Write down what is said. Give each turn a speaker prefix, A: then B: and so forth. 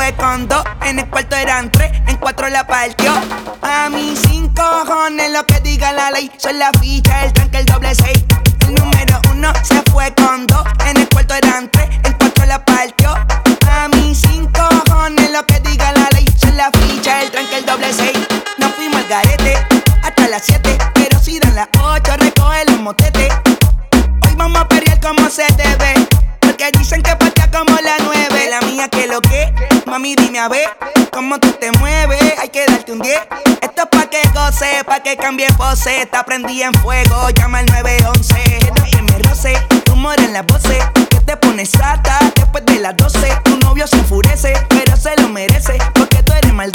A: fue con dos, en el cuarto eran tres, en cuatro la partió. A mí 5 cojones lo que diga la ley, son la ficha, el tanque, el doble 6. El número 1 se fue con dos, en el cuarto eran tres, en cuatro la partió. A mí 5 cojones lo que diga la ley, son la ficha, el tanque, el doble 6. Nos fuimos al garete hasta las 7, pero si dan las 8 recoge los motetes. Hoy vamos a perrear como se debe, porque dicen que patea como la 9. La mía que lo que, mami dime a ver cómo tú te mueves, hay que darte un 10. Esto es pa' que goce, pa' que cambie pose. Está prendida en fuego, llama al 911. Quiero que me roce, rumor en las voces, que te pones sata después de las 12. Tu novio se enfurece, pero se lo merece.